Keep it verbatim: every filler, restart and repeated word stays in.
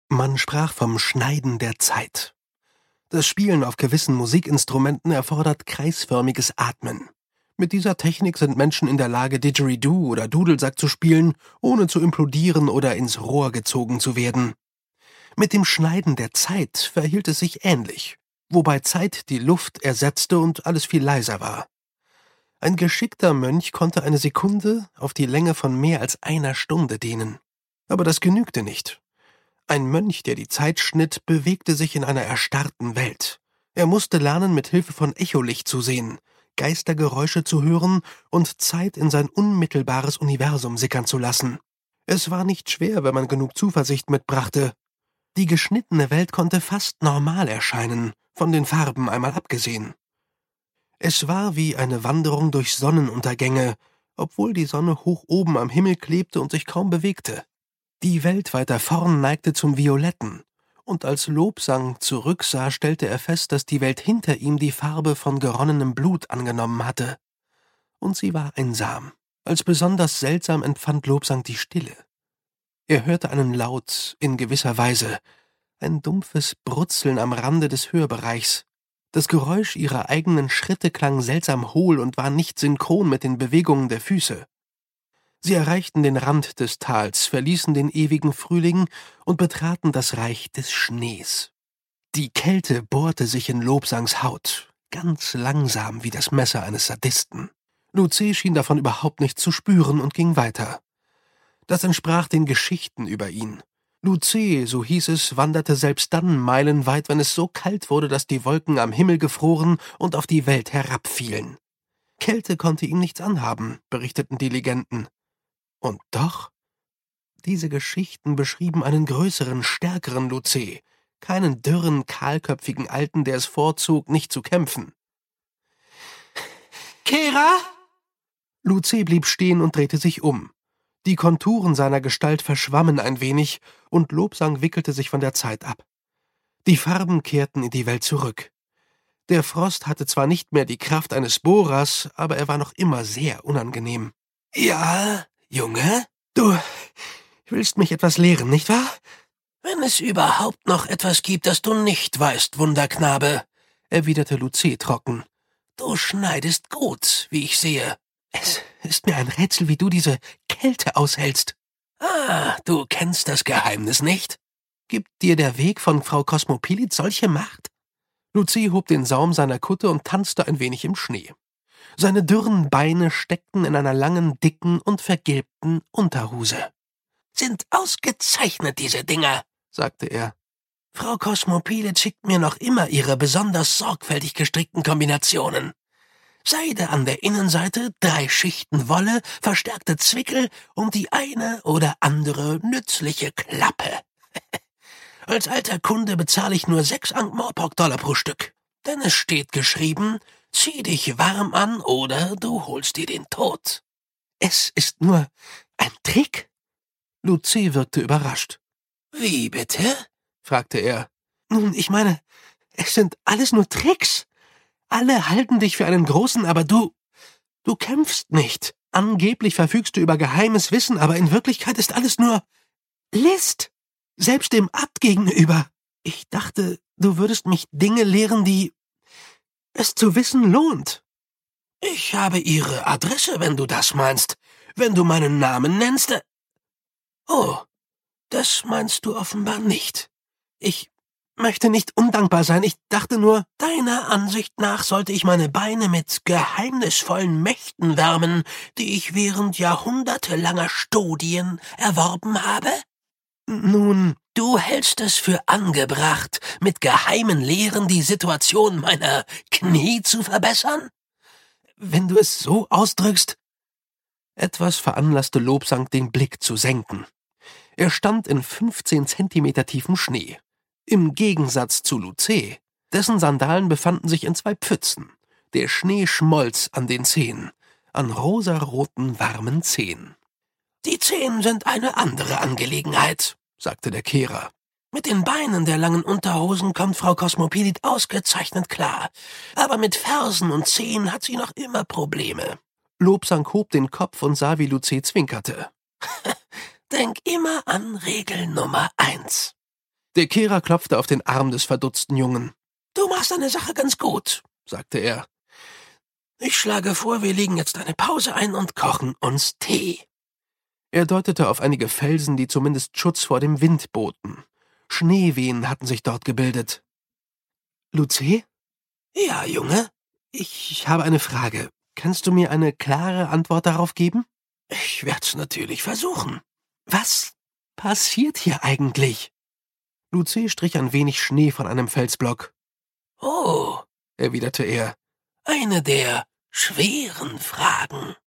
Man sprach vom Schneiden der Zeit. Das Spielen auf gewissen Musikinstrumenten erfordert kreisförmiges Atmen. Mit dieser Technik sind Menschen in der Lage, Didgeridoo oder Dudelsack zu spielen, ohne zu implodieren oder ins Rohr gezogen zu werden. Mit dem Schneiden der Zeit verhielt es sich ähnlich, wobei Zeit die Luft ersetzte und alles viel leiser war. Ein geschickter Mönch konnte eine Sekunde auf die Länge von mehr als einer Stunde dehnen. Aber das genügte nicht. Ein Mönch, der die Zeit schnitt, bewegte sich in einer erstarrten Welt. Er musste lernen, mit Hilfe von Echolicht zu sehen, Geistergeräusche zu hören und Zeit in sein unmittelbares Universum sickern zu lassen. Es war nicht schwer, wenn man genug Zuversicht mitbrachte. Die geschnittene Welt konnte fast normal erscheinen, von den Farben einmal abgesehen. Es war wie eine Wanderung durch Sonnenuntergänge, obwohl die Sonne hoch oben am Himmel klebte und sich kaum bewegte. Die Welt weiter vorn neigte zum Violetten, und als Lobsang zurücksah, stellte er fest, dass die Welt hinter ihm die Farbe von geronnenem Blut angenommen hatte. Und sie war einsam. Als besonders seltsam empfand Lobsang die Stille. Er hörte einen Laut in gewisser Weise, ein dumpfes Brutzeln am Rande des Hörbereichs. Das Geräusch ihrer eigenen Schritte klang seltsam hohl und war nicht synchron mit den Bewegungen der Füße. Sie erreichten den Rand des Tals, verließen den ewigen Frühling und betraten das Reich des Schnees. Die Kälte bohrte sich in Lobsangs Haut, ganz langsam wie das Messer eines Sadisten. Lucé schien davon überhaupt nichts zu spüren und ging weiter. Das entsprach den Geschichten über ihn. Lucé, so hieß es, wanderte selbst dann meilenweit, wenn es so kalt wurde, dass die Wolken am Himmel gefroren und auf die Welt herabfielen. Kälte konnte ihm nichts anhaben, berichteten die Legenden. Und doch, diese Geschichten beschrieben einen größeren, stärkeren Lucé, keinen dürren, kahlköpfigen Alten, der es vorzog, nicht zu kämpfen. »Kera?« Lucé blieb stehen und drehte sich um. Die Konturen seiner Gestalt verschwammen ein wenig, und Lobsang wickelte sich von der Zeit ab. Die Farben kehrten in die Welt zurück. Der Frost hatte zwar nicht mehr die Kraft eines Bohrers, aber er war noch immer sehr unangenehm. »Ja, Junge, du willst mich etwas lehren, nicht wahr?« »Wenn es überhaupt noch etwas gibt, das du nicht weißt, Wunderknabe«, erwiderte Lucé trocken. »Du schneidest gut, wie ich sehe.« »Es ist mir ein Rätsel, wie du diese Kälte aushältst.« »Ah, du kennst das Geheimnis nicht? Gibt dir der Weg von Frau Kosmopilit solche Macht?« Lucé hob den Saum seiner Kutte und tanzte ein wenig im Schnee. Seine dürren Beine steckten in einer langen, dicken und vergilbten Unterhose. »Sind ausgezeichnet, diese Dinger«, sagte er. »Frau Kosmopilit schickt mir noch immer ihre besonders sorgfältig gestrickten Kombinationen. Seide an der Innenseite, drei Schichten Wolle, verstärkte Zwickel und die eine oder andere nützliche Klappe. Als alter Kunde bezahle ich nur sechs Ankh-Morpork-Dollar pro Stück. Denn es steht geschrieben, zieh dich warm an oder du holst dir den Tod.« »Es ist nur ein Trick?« Lucé wirkte überrascht. »Wie bitte?« fragte er. »Nun, ich meine, es sind alles nur Tricks. Alle halten dich für einen Großen, aber du... du kämpfst nicht. Angeblich verfügst du über geheimes Wissen, aber in Wirklichkeit ist alles nur List. Selbst dem Abt gegenüber. Ich dachte, du würdest mich Dinge lehren, die es zu wissen lohnt.« »Ich habe ihre Adresse, wenn du das meinst. Wenn du meinen Namen nennst...« äh »Oh, das meinst du offenbar nicht. Ich möchte nicht undankbar sein. Ich dachte nur, deiner Ansicht nach sollte ich meine Beine mit geheimnisvollen Mächten wärmen, die ich während jahrhundertelanger Studien erworben habe? Nun, du hältst es für angebracht, mit geheimen Lehren die Situation meiner Knie zu verbessern? Wenn du es so ausdrückst...« Etwas veranlasste Lobsang, den Blick zu senken. Er stand in fünfzehn Zentimeter tiefem Schnee. Im Gegensatz zu Lucé, dessen Sandalen befanden sich in zwei Pfützen. Der Schnee schmolz an den Zehen, an rosaroten, warmen Zehen. »Die Zehen sind eine andere Angelegenheit«, sagte der Kehrer. »Mit den Beinen der langen Unterhosen kommt Frau Kosmopilit ausgezeichnet klar, aber mit Fersen und Zehen hat sie noch immer Probleme.« Lobsang hob den Kopf und sah, wie Lucé zwinkerte. »Denk immer an Regel Nummer eins. Der Kehrer klopfte auf den Arm des verdutzten Jungen. »Du machst deine Sache ganz gut«, sagte er. »Ich schlage vor, wir legen jetzt eine Pause ein und kochen uns Tee.« Er deutete auf einige Felsen, die zumindest Schutz vor dem Wind boten. Schneewehen hatten sich dort gebildet. »Lucé?« »Ja, Junge?« »Ich habe eine Frage. Kannst du mir eine klare Antwort darauf geben?« »Ich werd's natürlich versuchen.« »Was passiert hier eigentlich?« Lucé strich ein wenig Schnee von einem Felsblock. »Oh«, erwiderte er, »eine der schweren Fragen.«